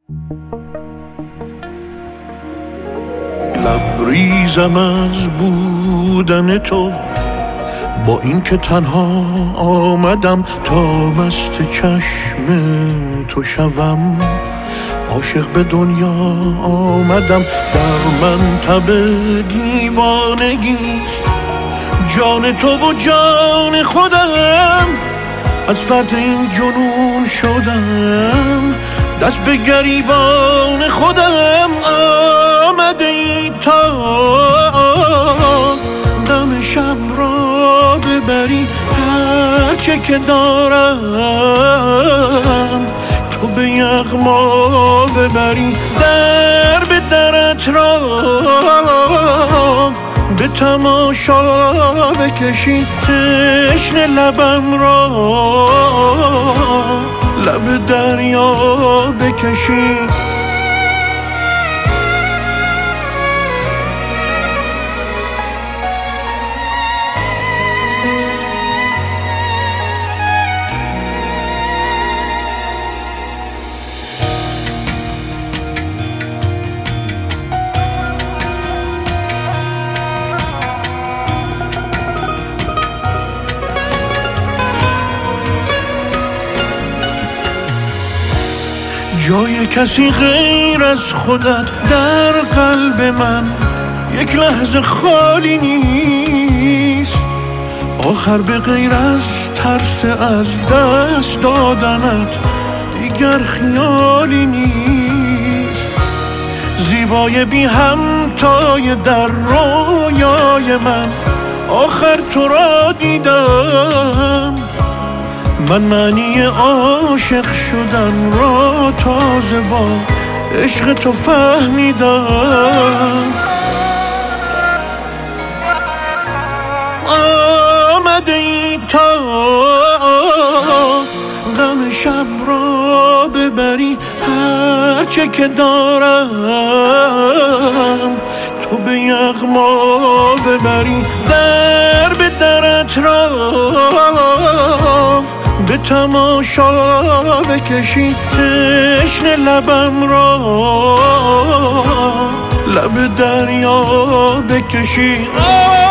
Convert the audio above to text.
لبریزم از بودن تو، با این که تنها آمدم تا مست چشم تو شوم. عاشق به دنیا آمدم، در منطب دیوانگیست جان تو و جان خودم. از فرط این جنون شدم، دست به گریبان خودم. آمده ای تا غم شب را ببری، هرچه که دارم تو به یغما ببری. در به درت را به تماشا بکشی، تشنه لبم را لب دریا بکشی. جای کسی غیر از خودت در قلب من یک لحظه خالی نیست. آخر به غیر از ترس از دست دادنت دیگر خیالی نیست. زیبای بی همتای در رویای من، آخر تو را دیدم. من معنی عاشق شدن را تازه با عشق تو فهمیدم. آمده ای تا غم شب را ببری، هرچه که دارم تو به یغما ببری. در به درت را به تماشا بکشی، تشنه لبم را لب دریا بکشی.